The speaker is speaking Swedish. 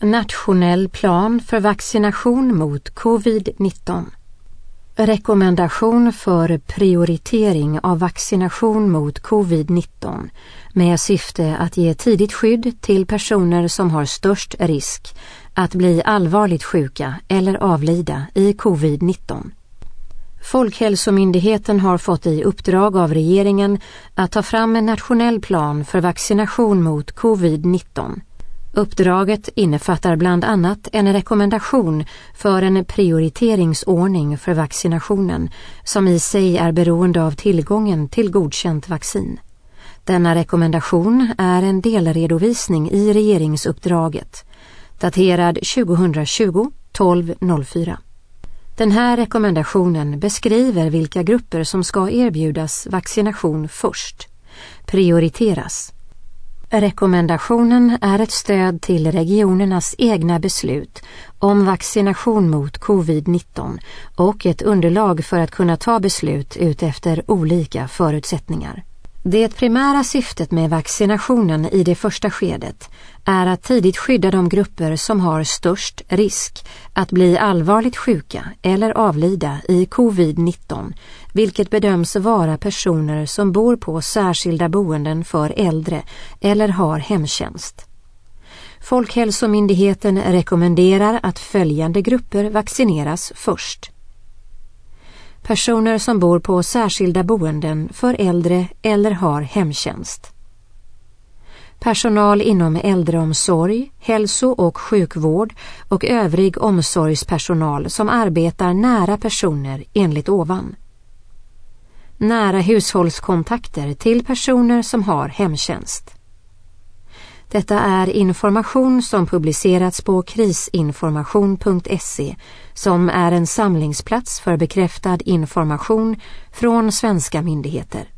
Nationell plan för vaccination mot covid-19. Rekommendation för prioritering av vaccination mot covid-19 med syfte att ge tidigt skydd till personer som har störst risk att bli allvarligt sjuka eller avlida i covid-19. Folkhälsomyndigheten har fått i uppdrag av regeringen att ta fram en nationell plan för vaccination mot covid-19. Uppdraget innefattar bland annat en rekommendation för en prioriteringsordning för vaccinationen som i sig är beroende av tillgången till godkänt vaccin. Denna rekommendation är en delredovisning i regeringsuppdraget, daterad 2020-12-04. Den här rekommendationen beskriver vilka grupper som ska erbjudas vaccination först. Prioriteras. Rekommendationen är ett stöd till regionernas egna beslut om vaccination mot covid-19 och ett underlag för att kunna ta beslut utefter olika förutsättningar. Det primära syftet med vaccinationen i det första skedet är att tidigt skydda de grupper som har störst risk att bli allvarligt sjuka eller avlida i covid-19, vilket bedöms vara personer som bor på särskilda boenden för äldre eller har hemtjänst. Folkhälsomyndigheten rekommenderar att följande grupper vaccineras först. Personer som bor på särskilda boenden för äldre eller har hemtjänst. Personal inom äldreomsorg, hälso- och sjukvård och övrig omsorgspersonal som arbetar nära personer enligt ovan. Nära hushållskontakter till personer som har hemtjänst. Detta är information som publicerats på krisinformation.se som är en samlingsplats för bekräftad information från svenska myndigheter.